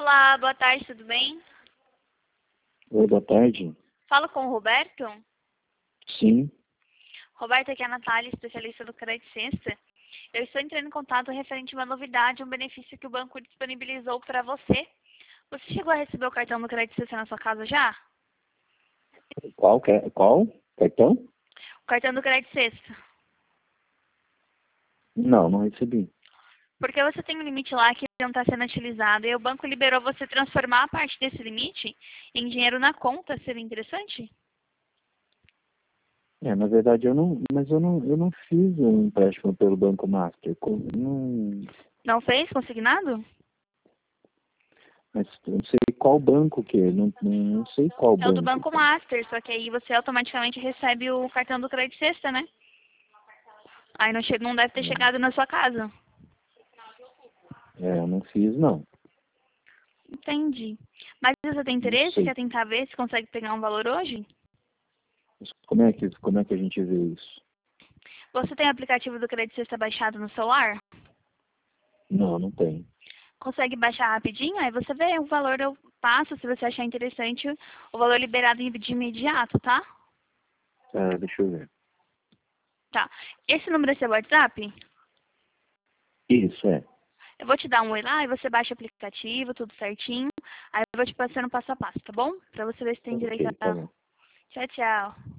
Olá, boa tarde, tudo bem? Oi, boa tarde. Falo com o Roberto. Sim, Roberto, aqui é a Natália, especialista do Crédito Sexta. Eu estou entrando em contato referente a uma novidade, um benefício que o banco disponibilizou para você. Você chegou a receber o cartão do Crédito Sexta na sua casa já? qual? Cartão? O cartão do Crédito Sexta. Não recebi. Porque você tem um limite lá que não está sendo utilizado e o banco liberou você transformar a parte desse limite em dinheiro na conta. Seria interessante? Na verdade eu não fiz um empréstimo pelo Banco Master. Não fez consignado? Mas eu não sei qual banco que é, não sei qual É o do banco. Banco Master, só que aí você automaticamente recebe o cartão do Crédito Sexta, né? Aí não deve ter chegado na sua casa. Eu não fiz não. Entendi. Mas você tem Não interesse? sei. Quer tentar ver se consegue pegar um valor hoje? Mas como é que a gente vê isso? Você tem o aplicativo do Crédito Sexta baixado no celular? Não tem. Consegue baixar rapidinho? Aí você vê o valor, eu passo, se você achar interessante, o valor liberado de imediato, tá? Deixa eu ver. Tá. Esse número é seu WhatsApp? Isso, é. Eu vou te dar um oi lá e você baixa o aplicativo, tudo certinho. Aí eu vou te passando passo a passo, tá bom? Pra você ver se tem direito Ok, tá a... bom. Tchau, tchau.